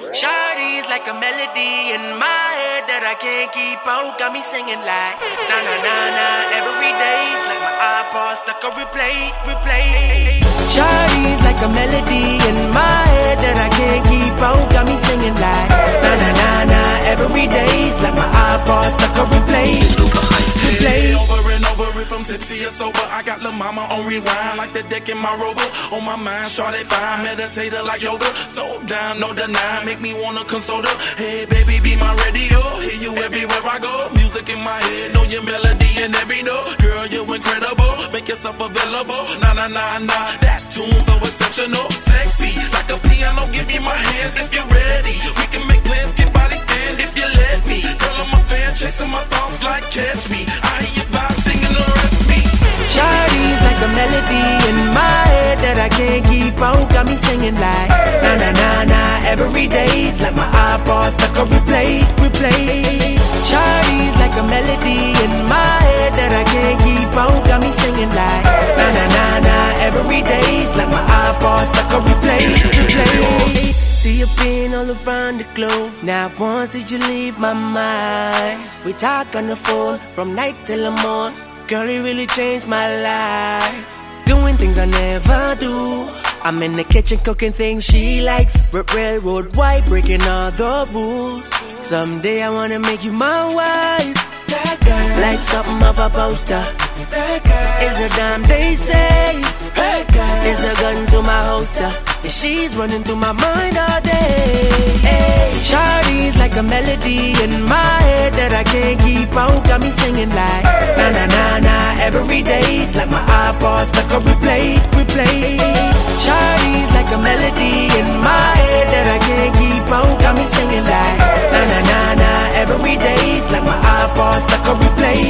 Shawty's like a melody in my head that I can't keep out. Got me singing like na na na na. Every day's like my iPod stuck on replay. Shawty's like a melody in my head that I can't keep out. Got me singing like na na na na. Every day's like my iPod stuck on replay. Over and over it from tipsy or sober. I got lil' mama on rewind like the deck in my Rover. On my mind, shawty fine, meditator like yoga. So down, no deny, make me wanna console her. Hey baby, be my radio, hear you everywhere I go. Music in my head, know your melody and every note. Girl, you incredible, make yourself available. Nah, nah, nah, nah, that tune's so exceptional. Sexy, like a piano, give me my hands if you're ready. We can make plans, get body stand if you let me. Girl, I'm a fan, chasing my thoughts like catch me. I hear you vibe singing the rest me. Shawty's like a melody in my head that I can't keep out. Got me singing like na na na na. Every day's like my iPod stuck on replay. Shawty's like a melody in my head that I can't keep out. Got me singing like na na na na. Every day's like my iPod stuck on replay. See you been all around the globe. Not once did you leave my mind. We talk on the phone from night till the morning. Girl, it really changed my life. Doing things I never do. I'm in the kitchen cooking things she likes. Railroad white, breaking all the rules. Someday I wanna make you my wife. That girl, like something of a poster. That girl is a dime they say. That girl is a gun to my holster. And she's running through my mind all day. Hey, Shawty's like a melody in my head that I can't keep out. Got me singing like na na na na. Every day's like my iPod stuck on replay. Shawty's like a melody in my head that I can't keep out. Got me singing like na na na na. Every day's like my iPod stuck on replay.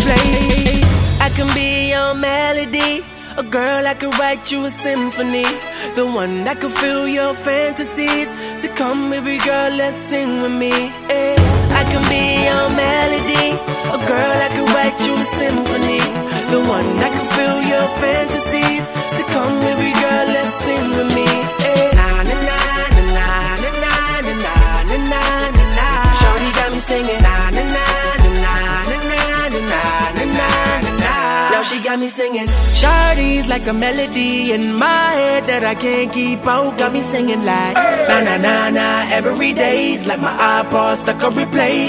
I can be your melody. A girl that could write you a symphony. The one that could fill your fantasies. So come baby girl, let's sing with me. Hey, I can be your melody. A girl that could write you a symphony. The one that could fill your fantasies. So come baby girl, let's sing with me. Hey, na na na na na na na na na na na. Shawty got me singing na na na na na na na na na na. Now she got me singing. Shawty's like a melody in my head that I can't keep out. Got me singing like na na na na. Every day's like my iPod stuck on replay.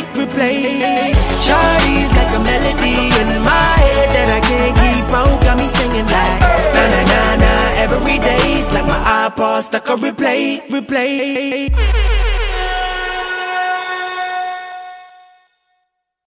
Shawty's like a melody in my head that I can't keep out. Got me singing like na na na na. Every day's like my iPod stuck on replay.